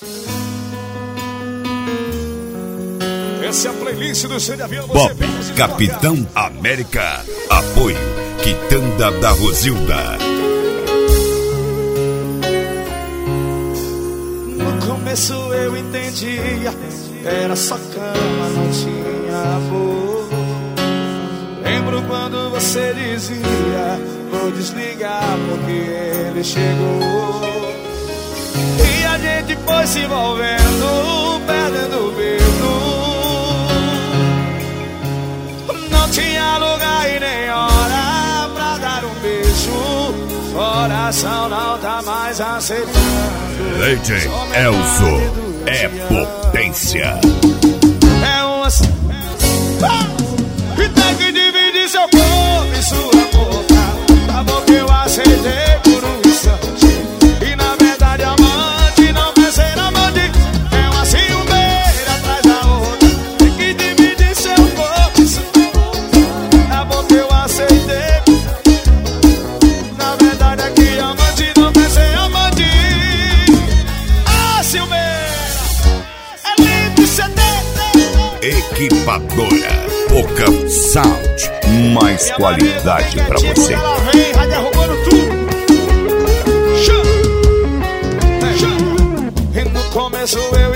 Essa é a playlist do Seu de Avião. Bob, Capitão América. Apoio, Quitanda da Rosilda. No começo eu entendia, era só cama, não tinha amor. Lembro quando você dizia, vou desligar porque ele chegou. E a gente foi se envolvendo, perdendo o medo. Não tinha lugar e nem hora pra dar um beijo. Coração não tá mais aceitando. Lady Elzo é potência. É uma... E tem que dividir seu corpo e sua boca. Tá bom que eu aceitei por um instante. E na verdade amante não vai ser amante. É uma ciumeira atrás da outra. Tem que dividir seu corpo e sua boca. Tá bom que eu aceitei. Na verdade aqui amante não vai ser amante. Ah, ciumeira é lindo e Equipadora Poca Sound, mais qualidade pra você. Ela vem, vai derrubando tudo. E no começo eu